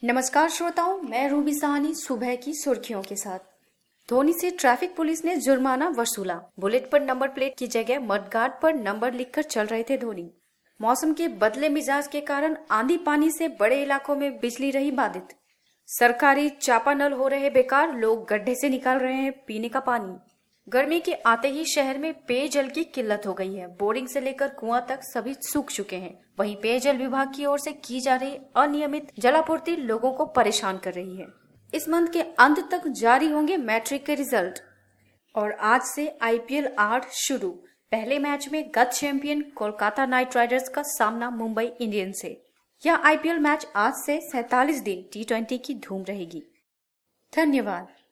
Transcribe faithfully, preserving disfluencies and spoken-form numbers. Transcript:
नमस्कार श्रोताओं, मैं रूबी साहनी सुबह की सुर्खियों के साथ। धोनी से ट्रैफिक पुलिस ने जुर्माना वसूला। बुलेट पर नंबर प्लेट की जगह मडगार्ड पर नंबर लिखकर चल रहे थे धोनी। मौसम के बदले मिजाज के कारण आंधी पानी से बड़े इलाकों में बिजली रही बाधित। सरकारी चापानल हो रहे बेकार, लोग गड्ढे से निकाल रहे हैं पीने का पानी। गर्मी के आते ही शहर में पेयजल की किल्लत हो गई है। बोरिंग से लेकर कुआं तक सभी सूख चुके हैं। वहीं पेयजल विभाग की ओर से की जा रही अनियमित जलापूर्ति लोगों को परेशान कर रही है। इस मंथ के अंत तक जारी होंगे मैट्रिक के रिजल्ट और आज से आईपीएल आठ शुरू। पहले मैच में गत चैंपियन कोलकाता नाइट राइडर्स का सामना मुंबई इंडियंस से। यह आईपीएल मैच आज से सैतालीस दिन टी ट्वेंटी की धूम रहेगी। धन्यवाद।